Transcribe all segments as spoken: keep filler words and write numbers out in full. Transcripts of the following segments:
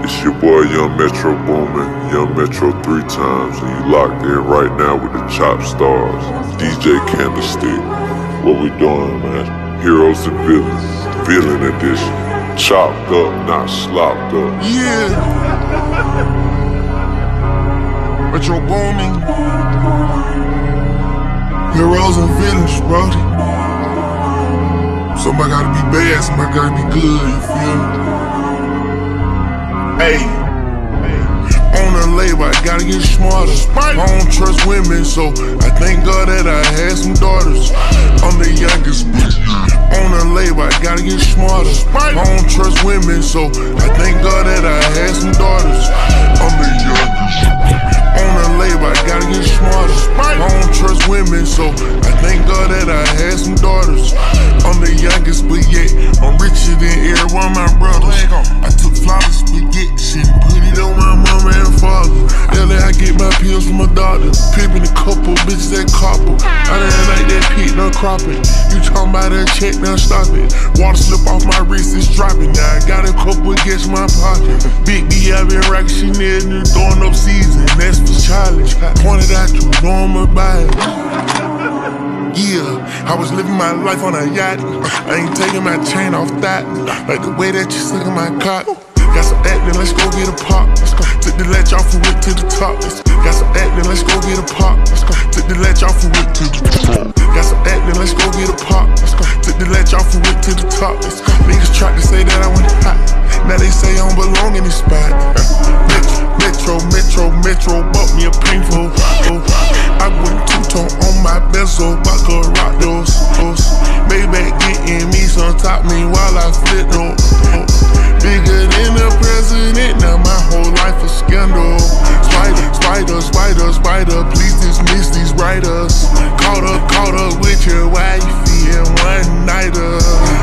It's your boy Young Metro Boomin, Young Metro three times, and you locked in right now with the Chop Stars, D J Candlestick. What we doing, man? Heroes and villains, villain edition. Chopped up, not slopped up. Yeah. Metro Boomin, heroes and villains, bro. Somebody gotta be bad, somebody gotta be good, you feel me? Hey, on the label, I gotta get smarter. I don't trust women, so I thank God that I had some daughters. I'm the youngest bitch. On the label, I gotta get smarter. I don't trust women, so I thank God that I had some daughters. I'm the youngest. On the label, I gotta get smarter. I don't trust women, so I thank God that I had some daughters. I'm the youngest, but yet I'm richer than every one of my brothers. I took flawless spaghetti shit and put it on my mama and father. L A, I get my pills from my doctor. Pimpin' a couple bitches that copper. I didn't like that pit, done crop it. You talking about that check, done stop it. Water slip off my wrist, it's dropping. Now I got a couple against my pocket. Big B, I been rockin' Chanel, new throwing up season. That's for Charlie. Pointed out, you know I'm about it. Yeah, I was living my life on a yacht. I ain't taking my chain off that. Like the way that you suckin' my cock. Got some actin', let's go get a pop. Let's go. Took the latch off and went to the top. Got some actin', let's go get a pop. Let's go. Took the latch off and went to the top. Got some actin', let's go get a pop. Let's go. Took the latch off and went to the top. Let's go. Niggas tried to say that I went hot. Now they say I don't belong in this spot. Metro, Metro, Metro, bought me a painful. Oh, I went two-tone on my bezel, I could rock those. Maybach getting me some top me while I flip those. Bigger than the president, now my whole life a scandal. Spider, spider, spider, spider, please dismiss these writers. Caught up, caught up with your wifey and one nighter.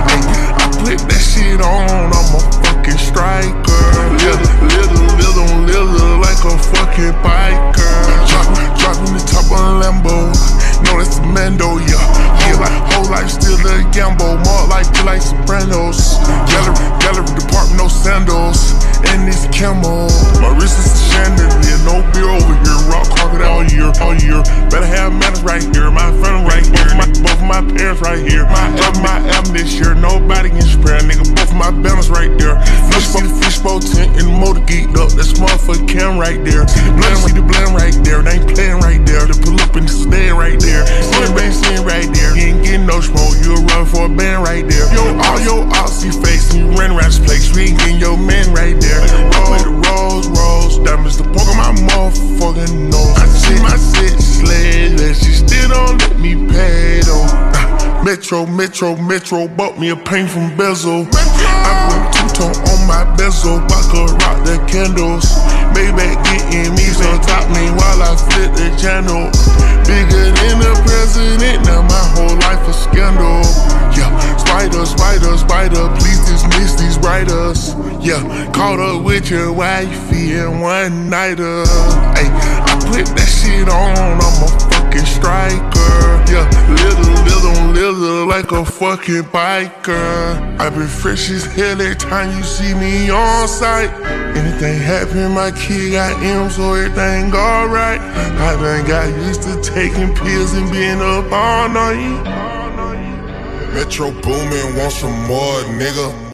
I put that shit on, I'm a fucking striker. Little, little, little, little, like a fucking biker. Drop, dropping the top of a Lambo. No, that's the Mando, yeah. Yeah, like whole life still a gamble. More like feel like Sopranos. Gallery, gallery department, no sandals. And this camo. My wrist is a chandelier, no beer over here. Rock carpet all year, all year. Better have manners right here. My friend right here. My, both of my parents right here. My album, my album this year. Nobody can spare, nigga. Both of my banners right there. Fish, see the fishbowl tent and the motor geeked up. That's motherfucking cam right there. See the blend, see the blend right there. They ain't playing right there. They pull up in the sedan right there. Slim bang sitting right there. You ain't getting no smoke. You a run for a band right there. Yo, all your Aussie face and you run around this place. We ain't getting your man right there. Roll the rolls, rolls. Diamonds the poke on my motherfucking nose. I see my shit sled and she still don't let me pay though. Uh, Metro, Metro, Metro bought me a paint from bezel. I went two-tone on my bezel. I could rock the candles. Maybach getting me some top me while I flip the channel. Bigger than the president, now my whole life a scandal. Yeah, spider, spider, spider, please dismiss these writers. Yeah, caught up with your wifey and one nighter. Ay, I put that shit on, I'm a fucking striker. Yeah, little, little, little, like a fucking biker. I been fresh as hell every time you see me on sight. Anything happen, my kid got M, so everything alright. I done got used to taking pills and being up all night. Metro Boomin, want some more, nigga.